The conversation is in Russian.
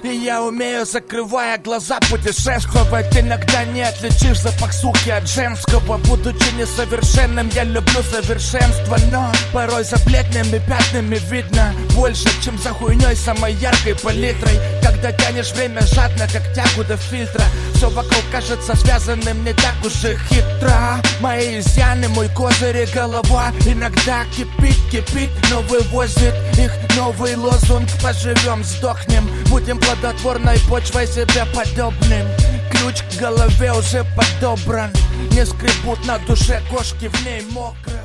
И я умею, закрывая глаза, путешествовать. Иногда не отличишь запах суки от женского. Будучи несовершенным, я люблю совершенство. Но порой за бледными пятнами видно больше, чем за хуйней самой яркой палитрой. Когда тянешь время жадно, как тягу до фильтра, все вокруг кажется связанным не так уж и хитро. Мои изъяны, мой козырь и голова иногда кипит, но вывозит их новый лозунг. Поживем, сдохнем, будем плодотворной почвой себе подобным. Ключ к голове уже подобран, не скребут на душе кошки, в ней мокро.